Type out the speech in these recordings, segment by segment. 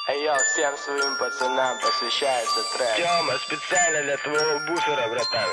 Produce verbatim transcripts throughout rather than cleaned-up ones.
Йо, всем своим пацанам посвящается трек. Тёма, специально для твоего буфера, братан.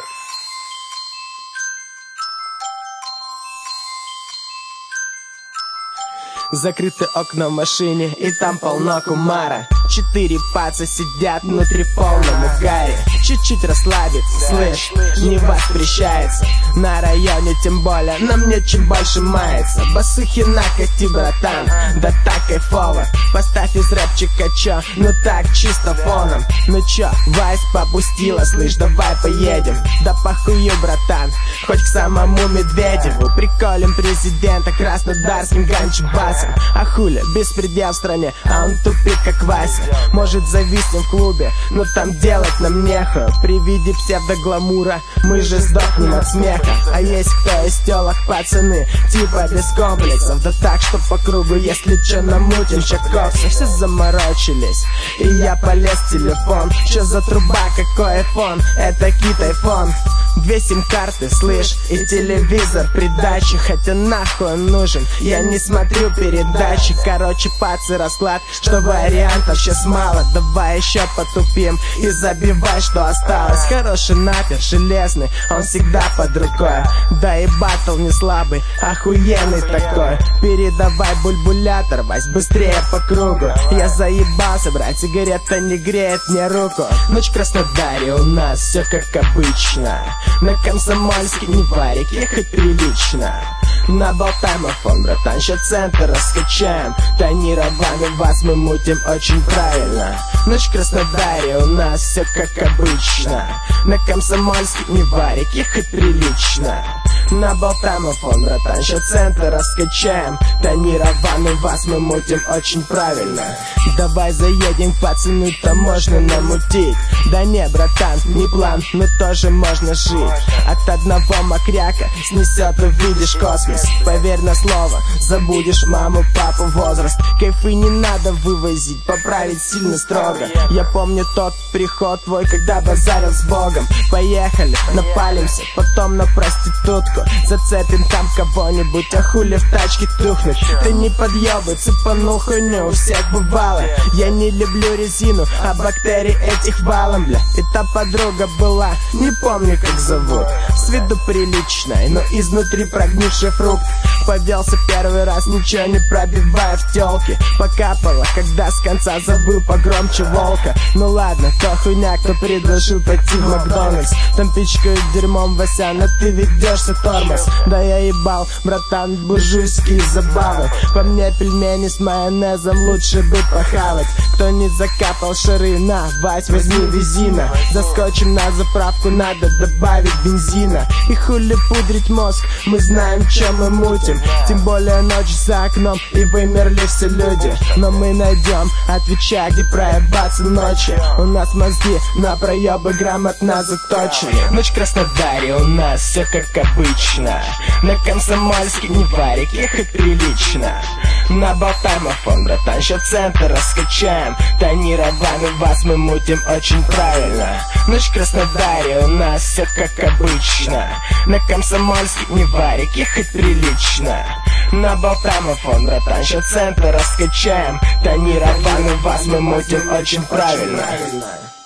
Закрыты окна в машине, и там полно кумара. Четыре паца сидят внутри в полном угаре. Чуть-чуть расслабиться, слышь, не воспрещается. На районе тем более, на мне чем больше мается. Басухи накати, братан, да так кайфово. Поставь из рэпчика чё, ну так чисто фоном. Ну чё, вайс попустила, слышь, давай поедем. Да похую, братан, хоть к самому Медведеву. Приколем президента краснодарским ганчбасом. А хуля, беспредел в стране, а он тупик как Вася. Может зависнем в клубе, но там делать нам нехуй. При виде псевдогламура мы же сдохнем от смеха. А есть кто из телок, пацаны, типа без комплексов. Да так, что по кругу, если чё намутим чаковцы. Все заморочились, и я полез в телефон. Чё за труба, какой айфон? Это кит айфон. Две сим-карты, слышь, и телевизор придачи. Хотя нахуй он нужен, я не смотрю передачи. Короче, пацы, расклад, что вариантов сейчас мало. Давай еще потупим и забивай, что осталось. Хороший напер, железный, он всегда под рукой. Да и батл не слабый, охуенный такой. Передавай бульбулятор, Вась, быстрее по кругу. Я заебался, брать, сигарета не греет мне руку. Ночь в Краснодаре, у нас все как обычно. На Комсомольске не варик, ехать прилично. Наболтаем афон, братан, ща центр раскачаем. Тонированный вас мы мутим очень правильно. Ночь в Краснодаре, у нас все как обычно. На Комсомольске не варик, ехать прилично. Наболтаем афон, братан, ща центр раскачаем. Тонированный вас мы мутим очень правильно. Давай заедем, пацаны, там можно намутить. Да не, братан, не план, но тоже можно жить. От одного мокряка снесет, увидишь космос. Поверь на слово, забудешь маму, папу, возраст. Кайфы не надо вывозить, поправить сильно строго. Я помню тот приход твой, когда базарил с Богом. Поехали, напалимся, потом на проститутку. Зацепим там кого-нибудь, а хули в тачке тухнуть. Ты не подъебай, цепанул хуйню, у всех бывало. Я не люблю резину, а бактерий этих валом, бля. И та подруга была, не помню как зовут. С виду приличная, но изнутри прогнивший фрукт. Повелся первый раз, ничего не пробивая в тёлке. Покапала, когда с конца забыл погромче волка. Ну ладно, то хуйня, кто предложил пойти в Макдональдс. Там пичкают дерьмом Вася, но ты ведешься тормоз. Да я ебал, братан, буржуйские забавы. По мне пельмени с майонезом лучше бы похавать. Кто не закапал шары, на, Вась, возьми визина. Заскочим на заправку, надо добавить бензина. И хули пудрить мозг, мы знаем, чем мы мутим. Тем более ночь за окном, и вымерли все люди. Но мы найдем, отвечай, где проебаться ночи. У нас мозги на проебы грамотно заточены. Ночь в Краснодаре, у нас все как обычно. На Комсомольске не варик, ехать прилично. Наболтаем афон, братан, ща центр раскачаем. Тонированный вас мы мутим очень правильно. Ночь в Краснодаре, у нас все как обычно. На Комсомольске не варик, ехать прилично. Наболтаем афон, братан, ща центр раскачаем. Тонированный вас мы мутим очень правильно.